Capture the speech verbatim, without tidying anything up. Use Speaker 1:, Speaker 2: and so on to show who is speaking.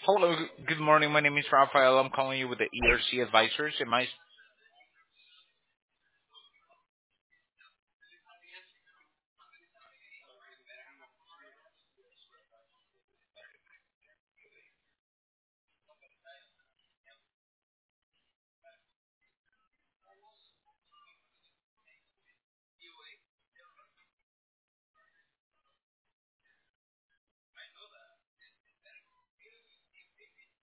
Speaker 1: Hello, g- good morning. My name is Rafael. I'm calling you with the E R C Advisors. Am I